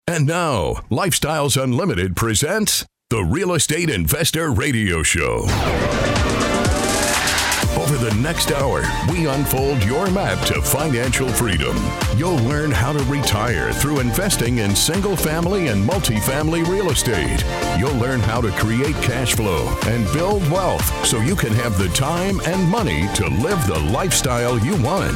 And now, Lifestyles Unlimited presents the Real Estate Investor Radio Show. Over the next hour, we unfold your map to financial freedom. You'll learn how to retire through investing in single-family and multifamily real estate. You'll learn how to create cash flow and build wealth so you can have the time and money to live the lifestyle you want.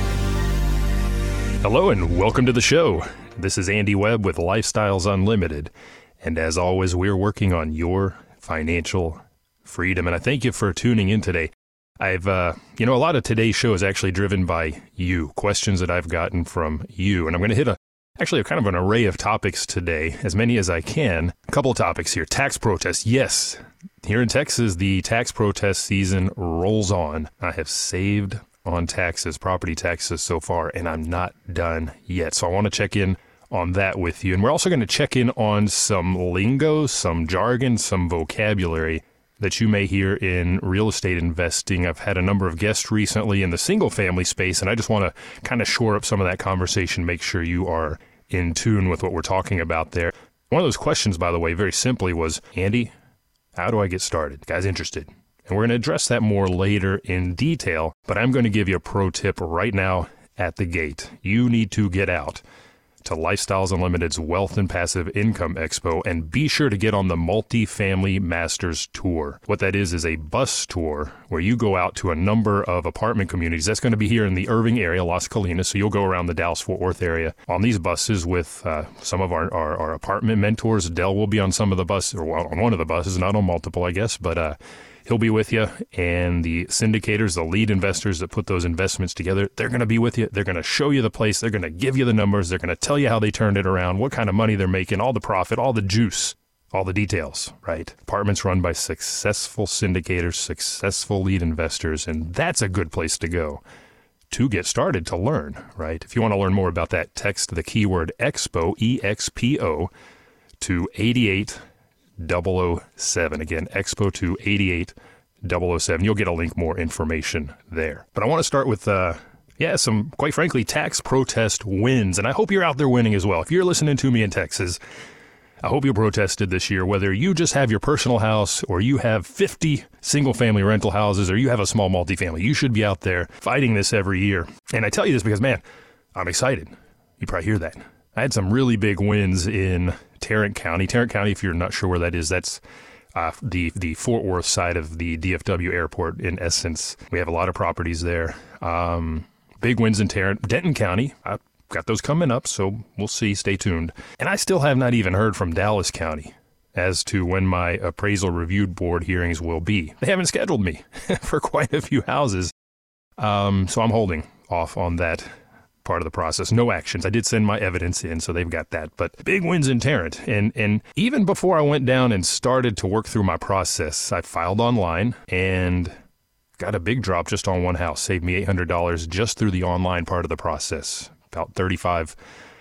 Hello and welcome to the show. This is Andy Webb with Lifestyles Unlimited. And as always, we're working on your financial freedom. And I thank you for tuning in today. I've, a lot of today's show is actually driven by you, questions that I've gotten from you. And I'm going to hit a kind of an array of topics today, as many as I can. A couple of topics here. Tax protests. Yes, here in Texas, the tax protest season rolls on. I have saved on taxes, property taxes so far, and I'm not done yet. So I want to check in on that with you. And we're also going to check in on some lingo, some jargon, some vocabulary that you may hear in real estate investing. I've had a number of guests recently in the single family space, and I just want to kind of shore up some of that conversation, make sure you are in tune with what we're talking about there. One of those questions, by the way, very simply was, Andy, how do I get started? Guys interested? And we're going to address that more later in detail, but I'm going to give you a pro tip right now at the gate. You need to get out to Lifestyles Unlimited's Wealth and Passive Income Expo and be sure to get on the Multifamily Masters Tour. What that is a bus tour where you go out to a number of apartment communities. That's going to be here in the Irving area, Las Colinas, so you'll go around the Dallas-Fort Worth area on these buses with some of our apartment mentors. Dell will be on some of the buses, or on one of the buses, not on multiple, I guess, but he'll be with you, and the syndicators, the lead investors that put those investments together, they're going to be with you. They're going to show you the place. They're going to give you the numbers. They're going to tell you how they turned it around, what kind of money they're making, all the profit, all the juice, all the details, right? Apartments run by successful syndicators, successful lead investors, and that's a good place to go to get started, to learn, right? If you want to learn more about that, text the keyword EXPO, E-X-P-O, to 88007. Again, Expo to 88007. You'll get a link, more information there. But I want to start with, some, quite frankly, tax protest wins. And I hope you're out there winning as well. If you're listening to me in Texas, I hope you protested this year, whether you just have your personal house or you have 50 single-family rental houses or you have a small multifamily. You should be out there fighting this every year. And I tell you this because, man, I'm excited. You probably hear that. I had some really big wins in Tarrant County. Tarrant County, if you're not sure where that is, that's the Fort Worth side of the DFW airport, in essence. We have a lot of properties there. Big wins in Tarrant. Denton County, I've got those coming up, so we'll see. Stay tuned. And I still have not even heard from Dallas County as to when my appraisal review board hearings will be. They haven't scheduled me for quite a few houses, so I'm holding off on that part of the process. No actions. I did send my evidence in, so they've got that. But big wins in Tarrant. And even before I went down and started to work through my process, I filed online and got a big drop just on one house. Saved me $800 just through the online part of the process. About 35,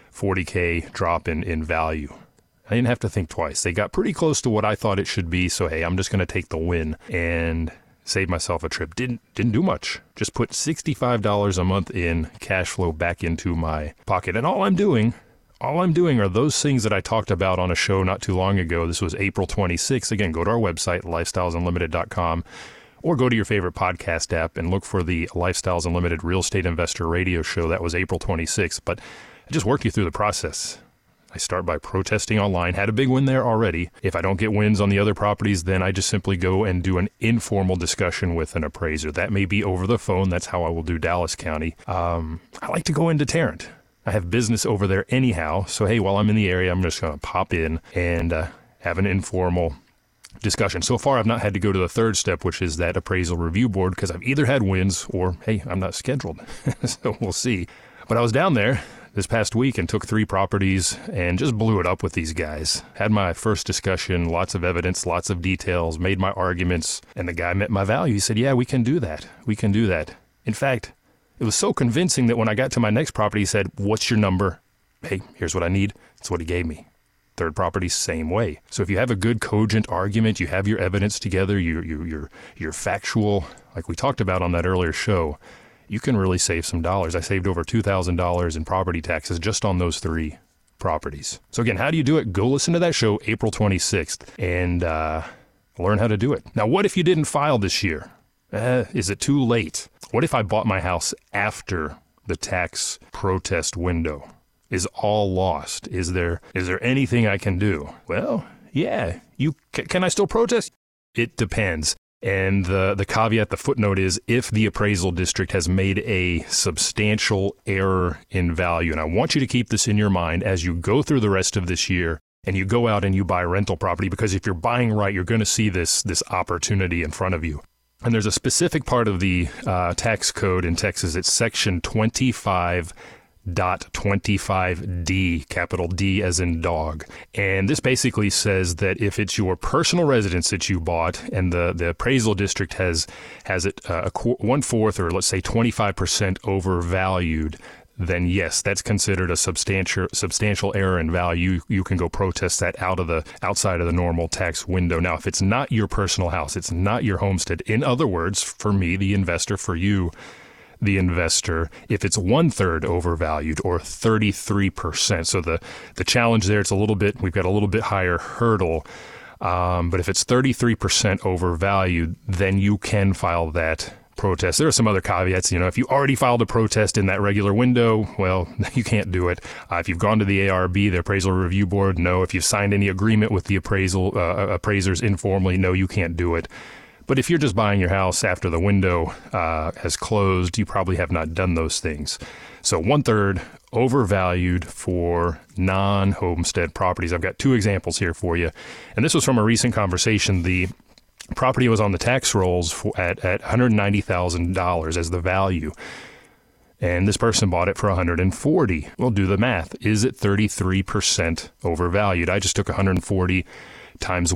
40K drop in value. I didn't have to think twice. They got pretty close to what I thought it should be. So, hey, I'm just going to take the win and save myself a trip. Didn't do much. Just put $65 a month in cash flow back into my pocket. And all I'm doing are those things that I talked about on a show not too long ago. This was April 26th. Again, go to our website, lifestylesunlimited.com, or go to your favorite podcast app and look for the Lifestyles Unlimited Real Estate Investor Radio Show. That was April 26th. But I just worked you through the process. I start by protesting online. Had a big win there already. If I don't get wins on the other properties, then I just simply go and do an informal discussion with an appraiser. That may be over the phone. That's how I will do Dallas County. I like to go into Tarrant. I have business over there anyhow. So, hey, while I'm in the area, I'm just going to pop in and have an informal discussion. So far, I've not had to go to the third step, which is that appraisal review board, because I've either had wins or, hey, I'm not scheduled. So we'll see. But I was down there this past week and took 3 properties and just blew it up with these guys. Had my first discussion, lots of evidence, lots of details, made my arguments, and the guy met my value. He said, yeah, we can do that. We can do that. In fact, it was so convincing that when I got to my next property, he said, what's your number? Hey, here's what I need. That's what he gave me. Third property, same way. So if you have a good cogent argument, you have your evidence together, you're factual, like we talked about on that earlier show, you can really save some dollars. I saved over $2,000 in property taxes just on those 3 properties. So again, how do you do it? Go listen to that show, April 26th, and learn how to do it. Now, what if you didn't file this year? Is it too late? What if I bought my house after the tax protest window? Is all lost? Is there anything I can do? Well, yeah. Can I still protest? It depends. And the caveat, the footnote is if the appraisal district has made a substantial error in value. And I want you to keep this in your mind as you go through the rest of this year and you go out and you buy rental property, because if you're buying right, you're going to see this opportunity in front of you. And there's a specific part of the tax code in Texas. It's section 25.25D, capital D as in dog. And this basically says that if it's your personal residence that you bought and the appraisal district has it 1/4 or let's say 25% overvalued, then yes, that's considered a substantial error in value. You can go protest that outside of the normal tax window. Now, if it's not your personal house, it's not your homestead. In other words, for me, the investor, for you, the investor, if it's 1/3 overvalued or 33%. So the challenge there, we've got a little bit higher hurdle. But if it's 33% overvalued, then you can file that protest. There are some other caveats. If you already filed a protest in that regular window, well, you can't do it. If you've gone to the ARB, the Appraisal Review Board, no. If you've signed any agreement with the appraisers informally, no, you can't do it. But if you're just buying your house after the window has closed, you probably have not done those things. So 1/3 overvalued for non-homestead properties. I've got two examples here for you. And this was from a recent conversation. The property was on the tax rolls at $190,000 as the value. And this person bought it for $140,000. Well, do the math. Is it 33% overvalued? I just took $140,000 times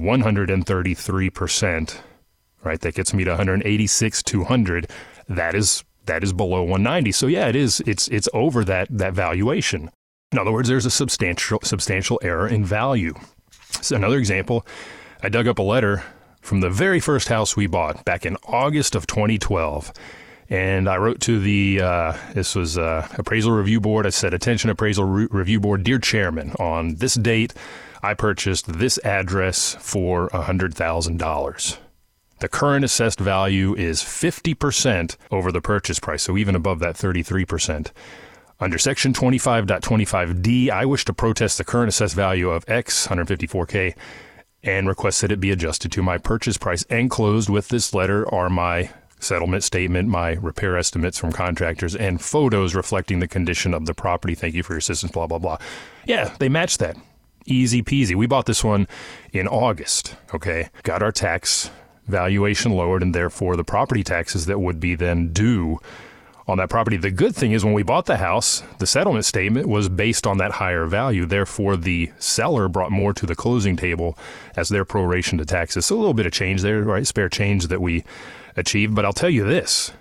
133%. Right, that gets me to $186,200. That is below $190,000. So yeah, it is. It's over that valuation. In other words, there's a substantial error in value. So another example, I dug up a letter from the very first house we bought back in August of 2012. And I wrote to this was Appraisal Review Board. I said, "Attention Appraisal Review Board, dear Chairman, on this date, I purchased this address for $100,000. The current assessed value is 50% over the purchase price, so even above that 33%. Under Section 25.25D, I wish to protest the current assessed value of X, $154K, and request that it be adjusted to my purchase price." Enclosed with this letter are my settlement statement, my repair estimates from contractors, and photos reflecting the condition of the property. Thank you for your assistance, blah, blah, blah. Yeah, they match that. Easy peasy. We bought this one in August, okay? Got our tax valuation lowered, and therefore the property taxes that would be then due on that property. The good thing is when we bought the house, the settlement statement was based on that higher value. Therefore, the seller brought more to the closing table as their proration to taxes. So a little bit of change there, right? Spare change that we achieved. But I'll tell you this.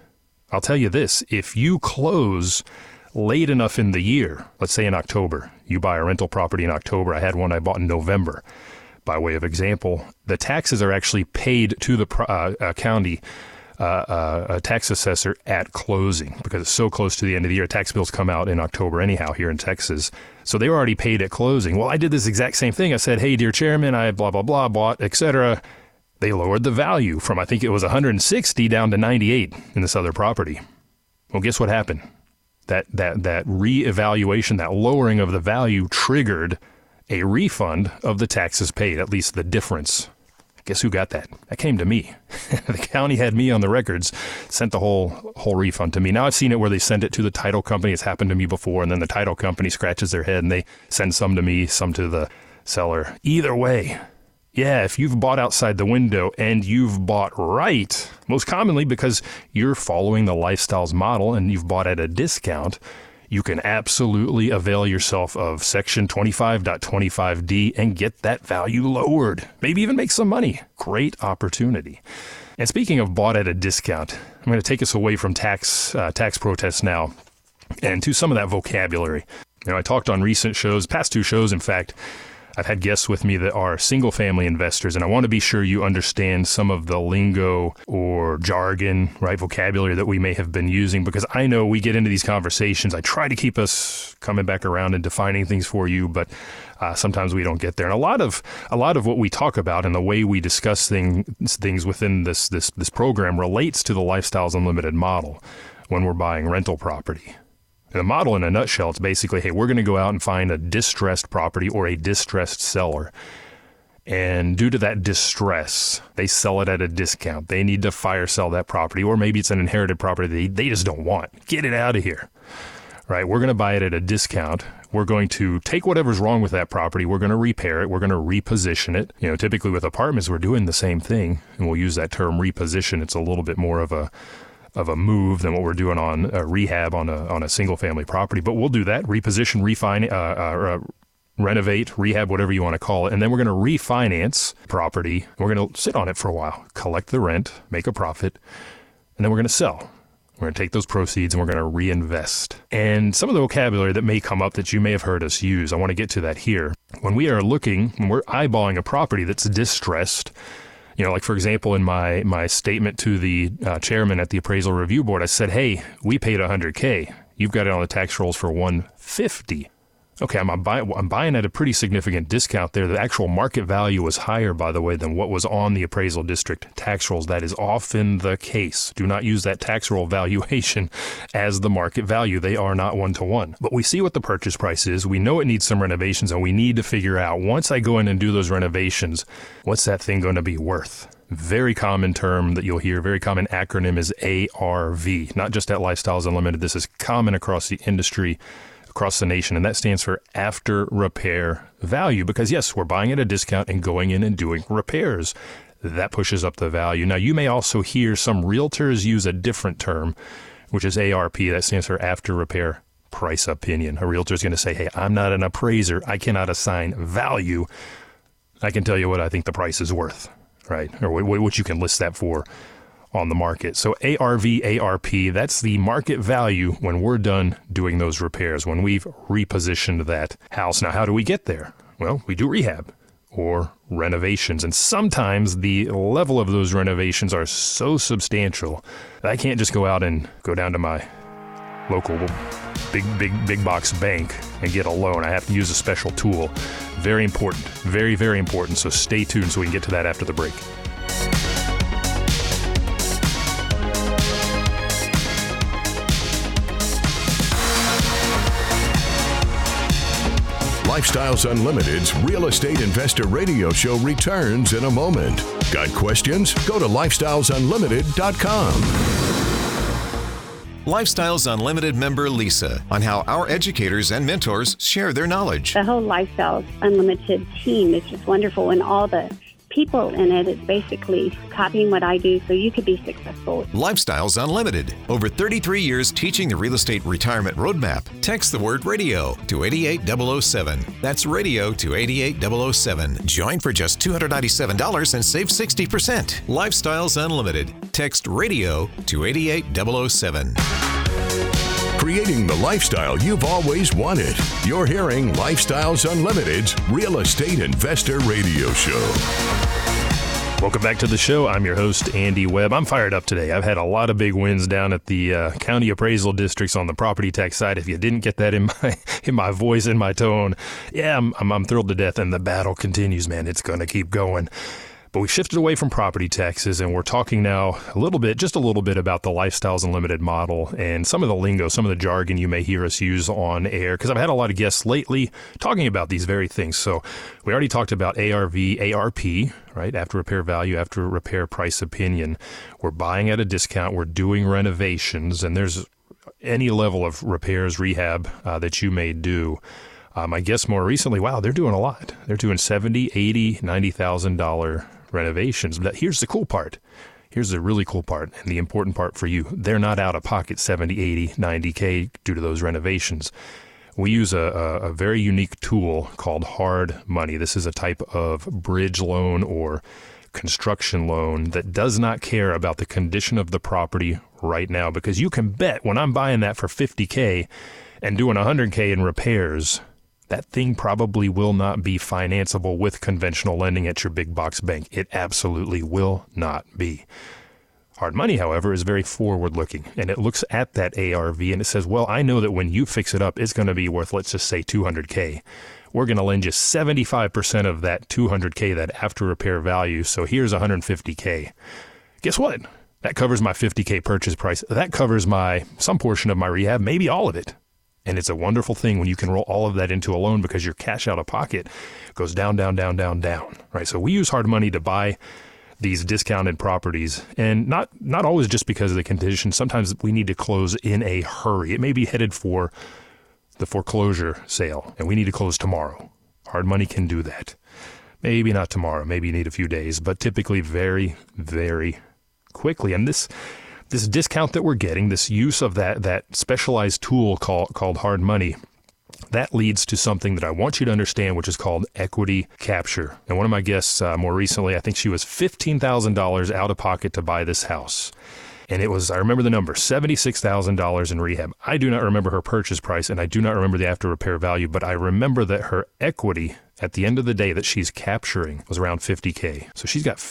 If you close late enough in the year, let's say in October, you buy a rental property in October. I had one I bought in November. By way of example, the taxes are actually paid to the county tax assessor at closing because it's so close to the end of the year. Tax bills come out in October anyhow here in Texas. So they were already paid at closing. Well, I did this exact same thing. I said, "Hey, dear Chairman, I blah, blah, blah, bought, etc." They lowered the value from, I think it was 160 down to 98 in this other property. Well, guess what happened? That reevaluation, that lowering of the value triggered a refund of the taxes paid, at least the difference. Guess who got that? That came to me. The county had me on the records, sent the whole refund to me. Now I've seen it where they send it to the title company. It's happened to me before, and then the title company scratches their head and they send some to me, some to the seller. Either way, yeah, if you've bought outside the window and you've bought right, most commonly because you're following the Lifestyles model and you've bought at a discount, you can absolutely avail yourself of Section 25.25D and get that value lowered. Maybe even make some money. Great opportunity. And speaking of bought at a discount, I'm going to take us away from tax protests now and to some of that vocabulary. I talked on recent shows, past two shows, in fact, I've had guests with me that are single-family investors, and I want to be sure you understand some of the lingo or jargon, right, vocabulary that we may have been using, because I know we get into these conversations. I try to keep us coming back around and defining things for you, but sometimes we don't get there. And a lot of what we talk about and the way we discuss things within this program relates to the Lifestyles Unlimited model when we're buying rental property. The model in a nutshell, it's basically, hey, we're going to go out and find a distressed property or a distressed seller. And due to that distress, they sell it at a discount. They need to fire sell that property, or maybe it's an inherited property they just don't want. Get it out of here, right? We're going to buy it at a discount. We're going to take whatever's wrong with that property. We're going to repair it. We're going to reposition it. Typically with apartments, we're doing the same thing, and we'll use that term reposition. It's a little bit more of a move than what we're doing on a rehab on a single family property. But we'll do that, reposition, renovate, rehab, whatever you want to call it. And then we're going to refinance property. We're going to sit on it for a while, collect the rent, make a profit, and then we're going to sell. We're going to take those proceeds and we're going to reinvest. And some of the vocabulary that may come up that you may have heard us use, I want to get to that here. When we're eyeballing a property that's distressed, like for example, in my statement to the chairman at the Appraisal Review Board, I said, hey, we paid $100K. You've got it on the tax rolls for $150. Okay, I'm buying at a pretty significant discount there. The actual market value was higher, by the way, than what was on the appraisal district tax rolls. That is often the case. Do not use that tax roll valuation as the market value. They are not one-to-one. But we see what the purchase price is. We know it needs some renovations, and we need to figure out, once I go in and do those renovations, what's that thing going to be worth? Very common term that you'll hear, very common acronym is ARV. Not just at Lifestyles Unlimited. This is common across the industry, across the nation, and that stands for after repair value, because yes, we're buying at a discount and going in and doing repairs. That pushes up the value. Now, you may also hear some realtors use a different term, which is ARP. That stands for after repair price opinion. A realtor is going to say, hey, I'm not an appraiser. I cannot assign value. I can tell you what I think the price is worth, right? Or what you can list that for on the market. So ARV, ARP, that's the market value when we're done doing those repairs, when we've repositioned that house. Now, how do we get there? Well, we do rehab or renovations. And sometimes the level of those renovations are so substantial that I can't just go out and go down to my local big box bank and get a loan. I have to use a special tool. Very important. Very, very important. So stay tuned so we can get to that after the break. Lifestyles Unlimited's Real Estate Investor Radio Show returns in a moment. Got questions? Go to lifestylesunlimited.com. Lifestyles Unlimited member Lisa on how our educators and mentors share their knowledge. The whole Lifestyles Unlimited team is just wonderful, and all the people in it is basically copying what I do so you could be successful. Lifestyles Unlimited. Over 33 years teaching the real estate retirement roadmap. Text the word radio to 88007. That's radio to 88007. Join for just $297 and save 60%. Lifestyles Unlimited. Text radio to 88007. Creating the lifestyle you've always wanted. You're hearing Lifestyles Unlimited's Real Estate Investor Radio Show. Welcome back to the show. I'm your host, Andy Webb. I'm fired up today. I've had a lot of big wins down at the county appraisal districts on the property tax side. If you didn't get that in my voice, in my tone, yeah, I'm thrilled to death, and the battle continues, man. It's going to keep going. But we've shifted away from property taxes, and we're talking now just a little bit about the Lifestyles Unlimited model and some of the lingo, some of the jargon you may hear us use on air, because I've had a lot of guests lately talking about these very things. So we already talked about ARV, ARP, right? After repair value, after repair price opinion. We're buying at a discount. We're doing renovations, and there's any level of repairs, rehab that you may do. I guess more recently, wow, they're doing a lot. They're doing $70,000, $80,000, $90,000 renovations. But here's the cool part. Here's the really cool part and the important part for you. They're not out of pocket 70, 80, 90K due to those renovations. We use a very unique tool called hard money. This is a type of bridge loan or construction loan that does not care about the condition of the property right now, because you can bet when I'm buying that for $50K and doing $100K in repairs, that thing probably will not be financeable with conventional lending at your big box bank. It absolutely will not be. Hard money, however, is very forward-looking, and it looks at that ARV and it says, well, I know that when you fix it up, it's going to be worth, let's just say, $200K. We're going to lend you 75% of that $200K, that after-repair value, so here's $150K. Guess what? That covers my $50K purchase price. That covers some portion of my rehab, maybe all of it. And it's a wonderful thing when you can roll all of that into a loan because your cash out of pocket goes down, down, down, down, down, right? So we use hard money to buy these discounted properties, and not always just because of the condition. Sometimes we need to close in a hurry. It may be headed for the foreclosure sale, and we need to close tomorrow. Hard money can do that. Maybe not tomorrow. Maybe you need a few days, but typically very, very quickly. And this discount that we're getting, this use of that specialized tool called hard money, that leads to something that I want you to understand, which is called equity capture. And one of my guests more recently, I think she was $15,000 out of pocket to buy this house. And it was, I remember the number, $76,000 in rehab. I do not remember her purchase price, and I do not remember the after repair value, but I remember that her equity at the end of the day that she's capturing was around $50K. So she's got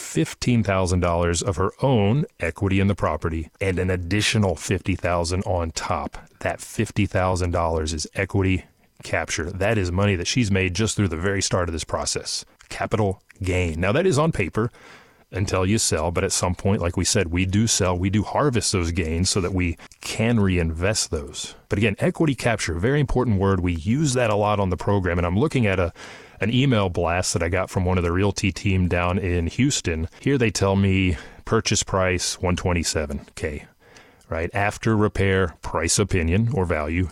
$15,000 of her own equity in the property and an additional $50,000 on top. That $50,000 is equity capture. That is money that she's made just through the very start of this process. Capital gain. Now that is on paper until you sell, but at some point, like we said, we do sell, we do harvest those gains so that we can reinvest those. But again, equity capture, very important word. We use that a lot on the program, and I'm looking at an email blast that I got from one of the realty team down in Houston. Here they tell me purchase price $127K, right? After repair price opinion or value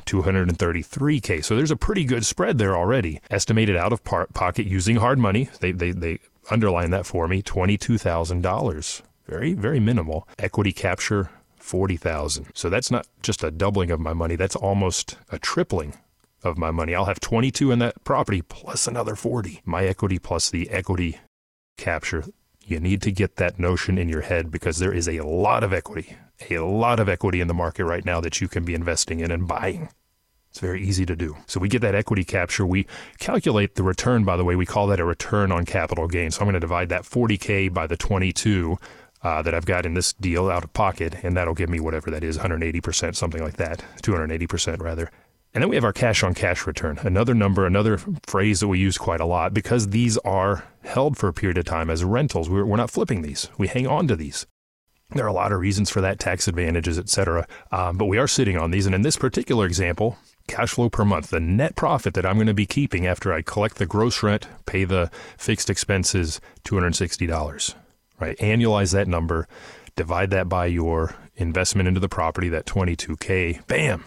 $233K. So there's a pretty good spread there already. Estimated out of pocket using hard money. They underline that for me, $22,000. Very, very minimal. Equity capture, $40,000. So that's not just a doubling of my money. That's almost a tripling of my money. I'll have 22 in that property plus another 40. My equity plus the equity capture. You need to get that notion in your head because there is a lot of equity in the market right now that you can be investing in and buying. It's very easy to do. So we get that equity capture. We calculate the return, by the way. We call that a return on capital gain. So I'm going to divide that $40K by the 22 that I've got in this deal out of pocket, and that'll give me whatever that is, 180%, something like that, 280% rather. And then we have our cash on cash return, another number, another phrase that we use quite a lot because these are held for a period of time as rentals. We're not flipping these. We hang on to these. There are a lot of reasons for that, tax advantages, etc. But we are sitting on these. And in this particular example, cash flow per month, the net profit that I'm going to be keeping after I collect the gross rent, pay the fixed expenses, $260, right? Annualize that number, divide that by your investment into the property, that $22K, bam,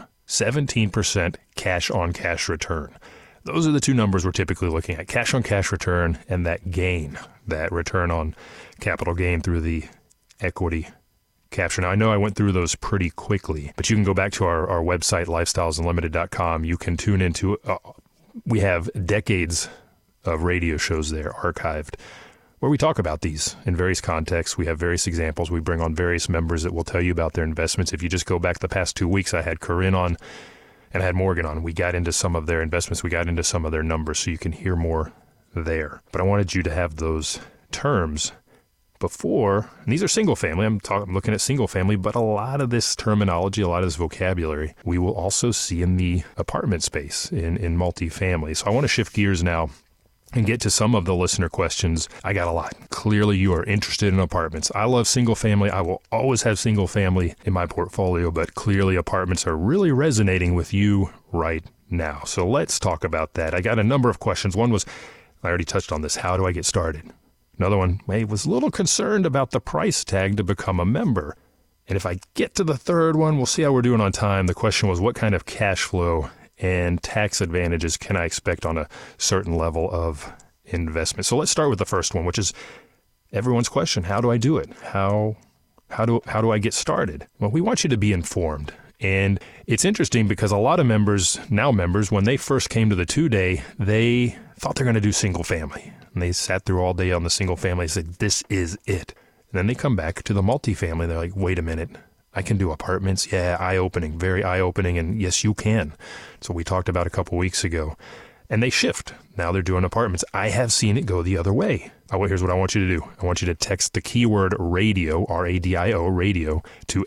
17% cash on cash return. Those are the two numbers we're typically looking at, cash on cash return and that gain, that return on capital gain through the equity capture. Now, I know I went through those pretty quickly, but you can go back to our website, lifestylesunlimited.com. You can tune into, we have decades of radio shows there archived where we talk about these in various contexts. We have various examples. We bring on various members that will tell you about their investments. If you just go back the past 2 weeks, I had Corinne on and I had Morgan on. We got into some of their investments. We got into some of their numbers, so you can hear more there. But I wanted you to have those terms before, and these are single family. I'm looking at single family, but a lot of this terminology, a lot of this vocabulary, we will also see in the apartment space in multifamily. So I want to shift gears now and get to some of the listener questions. I got a lot. Clearly, you are interested in apartments. I love single family. I will always have single family in my portfolio, but clearly apartments are really resonating with you right now. So let's talk about that. I got a number of questions. One was, I already touched on this, how do I get started? Another one, I was a little concerned about the price tag to become a member. And if I get to the third one, we'll see how we're doing on time. The question was, what kind of cash flow and tax advantages can I expect on a certain level of investment? So let's start with the first one, which is everyone's question. How do I do it? How do I get started? Well, we want you to be informed. And it's interesting because a lot of members, when they first came to the 2-day, they thought they're going to do single family. And they sat through all day on the single family and said, this is it. And then they come back to the multifamily. They're like, wait a minute. I can do apartments. Yeah, eye-opening, very eye-opening. And yes, you can. So we talked about a couple weeks ago. and they shift. Now they're doing apartments. I have seen it go the other way. Here's what I want you to do. I want you to text the keyword radio, R-A-D-I-O, radio, to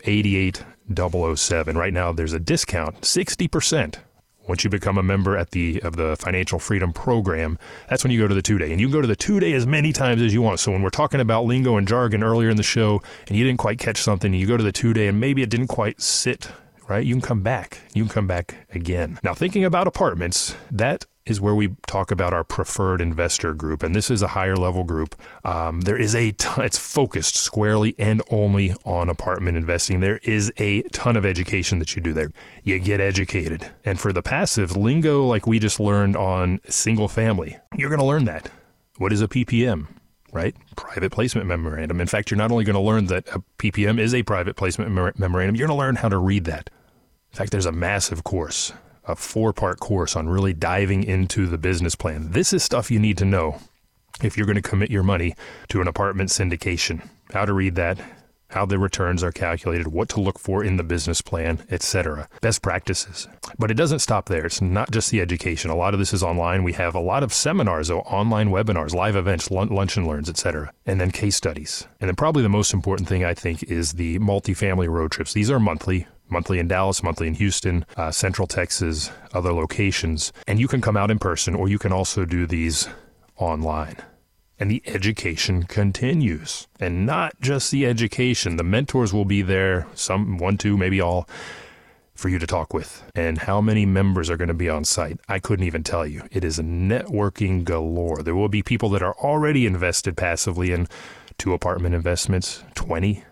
88007. Right now there's a discount, 60%. Once you become a member of the Financial Freedom Program, that's when you go to the 2-day. And you can go to the 2-day as many times as you want. So when we're talking about lingo and jargon earlier in the show, and you didn't quite catch something, you go to the 2-day and maybe it didn't quite sit, right? You can come back. You can come back again. Now, thinking about apartments, that is where we talk about our preferred investor group. And this is a higher level group. There is it's focused squarely and only on apartment investing. There is a ton of education that you do there. You get educated. And for the passive lingo, like we just learned on single family, you're going to learn that. What is a PPM? Right? Private placement memorandum. In fact, you're not only going to learn that a PPM is a private placement memorandum, you're going to learn how to read that. In fact, there's a massive course, a 4-part course on really diving into the business plan. This is stuff you need to know if you're going to commit your money to an apartment syndication. How to read that, how the returns are calculated, what to look for in the business plan, etc. Best practices. But it doesn't stop there. It's not just the education. A lot of this is online. We have a lot of seminars, online webinars, live events, lunch and learns, etc. And then case studies. And then probably the most important thing, I think, is the multifamily road trips. These are monthly in Dallas, monthly in Houston, Central Texas, other locations. And you can come out in person, or you can also do these online. And the education continues. And not just the education. The mentors will be there, some, 1, 2, maybe all, for you to talk with. And how many members are going to be on site? I couldn't even tell you. It is networking galore. There will be people that are already invested passively in 2 apartment investments, 20,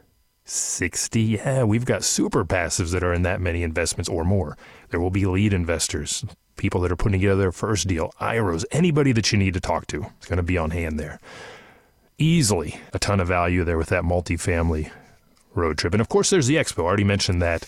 60. Yeah, we've got super passives that are in that many investments or more. There will be lead investors, people that are putting together their first deal, IROs, anybody that you need to talk to is going to be on hand there. Easily a ton of value there with that multifamily road trip. And of course, there's the Expo. I already mentioned that.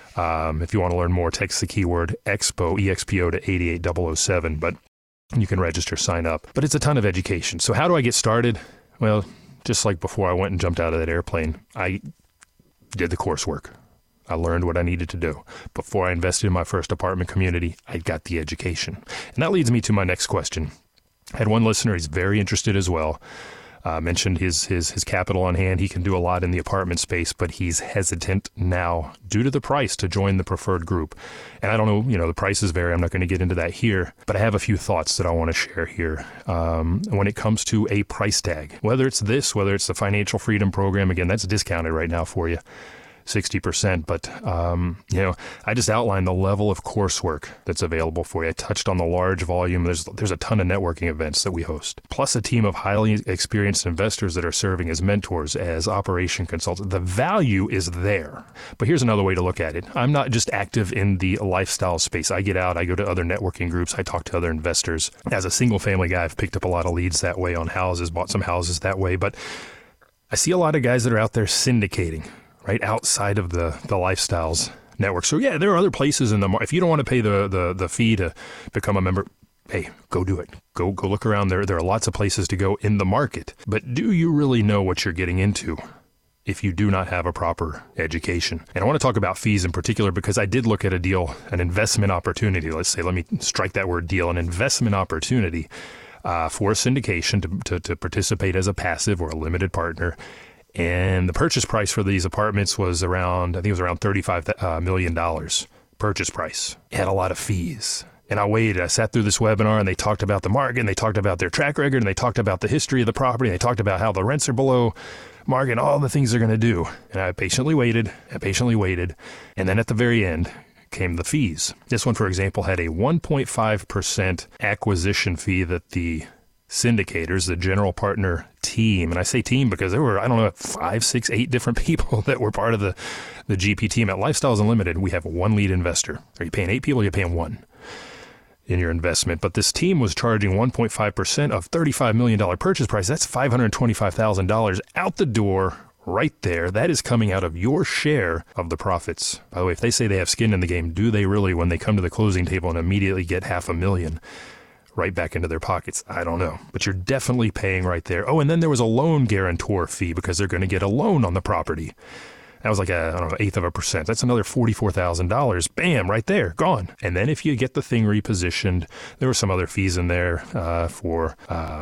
If you want to learn more, text the keyword Expo, EXPO, to 88007. But you can register, sign up. But it's a ton of education. So how do I get started? Well, just like before I went and jumped out of that airplane, I did the coursework. I learned what I needed to do. Before I invested in my first apartment community, I got the education. And that leads me to my next question. I had one listener, he's very interested as well. Mentioned his capital on hand. He can do a lot in the apartment space, but he's hesitant now due to the price to join the preferred group. And I don't know, the prices vary. I'm not going to get into that here, but I have a few thoughts that I want to share here. When it comes to a price tag, whether it's the Financial Freedom Program, again, that's discounted right now for you. 60%. But, I just outlined the level of coursework that's available for you. I touched on the large volume. There's a ton of networking events that we host, plus a team of highly experienced investors that are serving as mentors, as operation consultants. The value is there. But here's another way to look at it. I'm not just active in the lifestyle space. I get out, I go to other networking groups, I talk to other investors. As a single family guy, I've picked up a lot of leads that way on houses, bought some houses that way. But I see a lot of guys that are out there syndicating, right outside of the lifestyles network. So yeah, there are other places in the market. If you don't want to pay the fee to become a member, hey, go do it. Go look around there. There are lots of places to go in the market. But do you really know what you're getting into if you do not have a proper education? And I want to talk about fees in particular because I did look at a deal, an investment opportunity. Let me strike that word deal, an investment opportunity for syndication to participate as a passive or a limited partner. And the purchase price for these apartments was around $35 million purchase price. It had a lot of fees. And I sat through this webinar and they talked about the market and they talked about their track record and they talked about the history of the property. And they talked about how the rents are below market and all the things they're going to do. And I patiently waited. And then at the very end came the fees. This one, for example, had a 1.5% acquisition fee that the syndicators, the general partner team, and I say team because there were, 5, 6, 8 different people that were part of the GP team. At Lifestyles Unlimited, we have one lead investor. Are you paying 8 people or are you paying 1 in your investment? But this team was charging 1.5% of $35 million purchase price. That's $525,000 out the door right there. That is coming out of your share of the profits. By the way, if they say they have skin in the game, do they really when they come to the closing table and immediately get $500,000 right back into their pockets? I don't know, but you're definitely paying right there. Oh, and then there was a loan guarantor fee because they're going to get a loan on the property. That was like I don't know, 1/8%. That's another $44,000. Bam, right there, gone. And then if you get the thing repositioned, there were some other fees in there for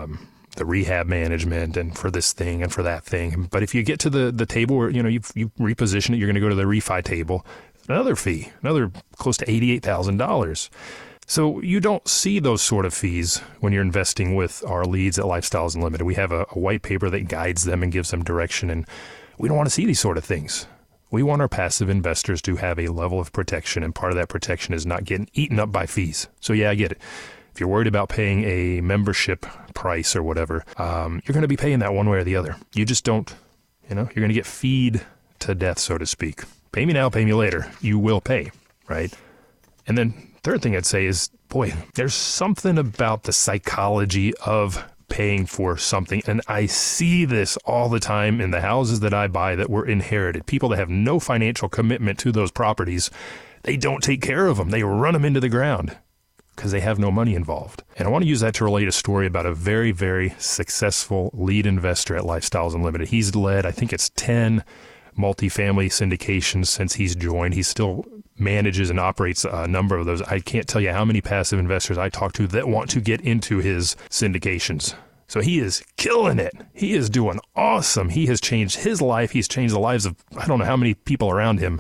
the rehab management and for this thing and for that thing. But if you get to the table where, you reposition it, you're going to go to the refi table, another fee, another close to $88,000. So you don't see those sort of fees when you're investing with our leads at Lifestyles Unlimited. We have a white paper that guides them and gives them direction, and we don't want to see these sort of things. We want our passive investors to have a level of protection, and part of that protection is not getting eaten up by fees. So yeah, I get it. If you're worried about paying a membership price or whatever, you're going to be paying that one way or the other. You just don't, you're going to get feed to death, so to speak. Pay me now, pay me later. You will pay, right? And then third thing I'd say is, boy, there's something about the psychology of paying for something. And I see this all the time in the houses that I buy that were inherited. People that have no financial commitment to those properties, they don't take care of them. They run them into the ground because they have no money involved. And I want to use that to relate a story about a very, very successful lead investor at Lifestyles Unlimited. He's led, I think it's 10 multifamily syndications since he's joined. He still manages and operates a number of those. I can't tell you how many passive investors I talk to that want to get into his syndications. So he is killing it. He is doing awesome. He has changed his life. He's changed the lives of I don't know how many people around him,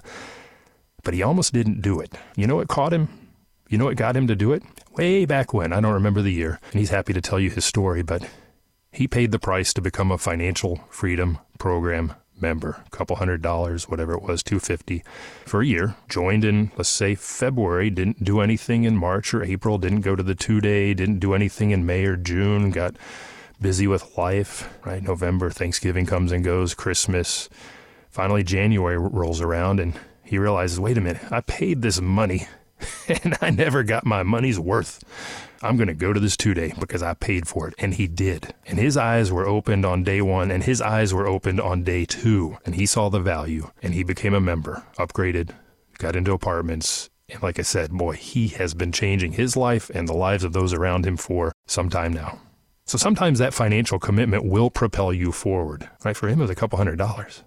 but he almost didn't do it. You know what caught him? You know what got him to do it? Way back when. I don't remember the year. And he's happy to tell you his story, but he paid the price to become a Financial Freedom Program member, a couple $100, whatever it was, $250 for a year. Joined in, let's say, February, didn't do anything in March or April, didn't go to the 2-day, didn't do anything in May or June, got busy with life, right? November, Thanksgiving comes and goes, Christmas. Finally, January rolls around and he realizes, wait a minute, I paid this money and I never got my money's worth. I'm going to go to this 2-day because I paid for it. And he did. And his eyes were opened on day 1 and his eyes were opened on day 2. And he saw the value and he became a member, upgraded, got into apartments. And like I said, boy, he has been changing his life and the lives of those around him for some time now. So sometimes that financial commitment will propel you forward. Right? For him, it was a couple $100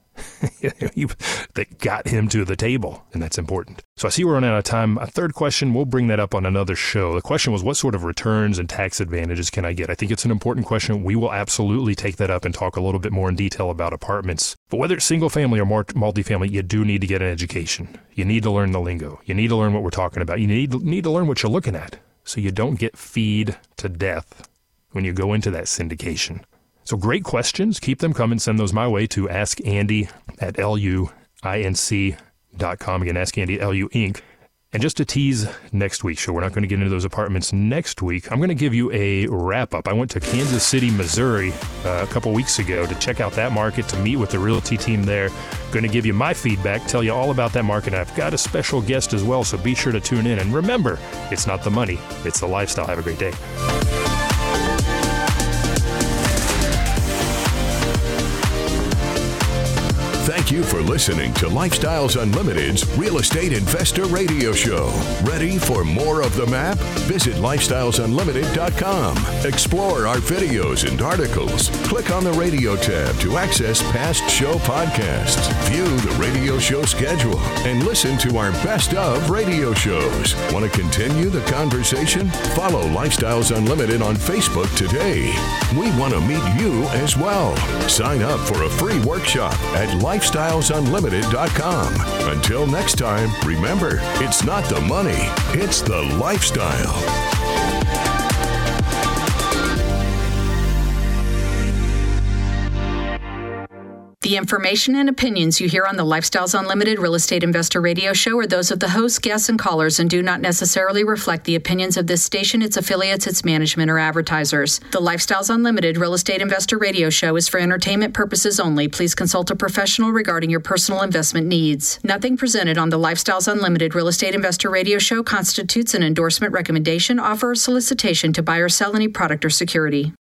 that got him to the table, and that's important. So I see we're running out of time. A third question, we'll bring that up on another show. The question was, what sort of returns and tax advantages can I get? I think it's an important question. We will absolutely take that up and talk a little bit more in detail about apartments. But whether it's single family or multifamily, you do need to get an education. You need to learn the lingo. You need to learn what we're talking about. You need to learn what you're looking at so you don't get feed to death when you go into that syndication. So great questions. Keep them coming. Send those my way to askandy@luinc.com. Again, askandy@luinc. And just to tease next week's show, we're not going to get into those apartments next week. I'm going to give you a wrap-up. I went to Kansas City, Missouri a couple weeks ago to check out that market, to meet with the realty team there. Going to give you my feedback, tell you all about that market. I've got a special guest as well, so be sure to tune in. And remember, it's not the money, it's the lifestyle. Have a great day. Thank you for listening to Lifestyles Unlimited's Real Estate Investor Radio Show. Ready for more of the map? Visit lifestylesunlimited.com. Explore our videos and articles. Click on the radio tab to access past show podcasts. View the radio show schedule and listen to our best of radio shows. Want to continue the conversation? Follow Lifestyles Unlimited on Facebook today. We want to meet you as well. Sign up for a free workshop at lifestylesunlimited.com. Until next time, remember, it's not the money, it's the lifestyle. The information and opinions you hear on the Lifestyles Unlimited Real Estate Investor Radio Show are those of the hosts, guests, and callers and do not necessarily reflect the opinions of this station, its affiliates, its management, or advertisers. The Lifestyles Unlimited Real Estate Investor Radio Show is for entertainment purposes only. Please consult a professional regarding your personal investment needs. Nothing presented on the Lifestyles Unlimited Real Estate Investor Radio Show constitutes an endorsement, recommendation, offer, or solicitation to buy or sell any product or security.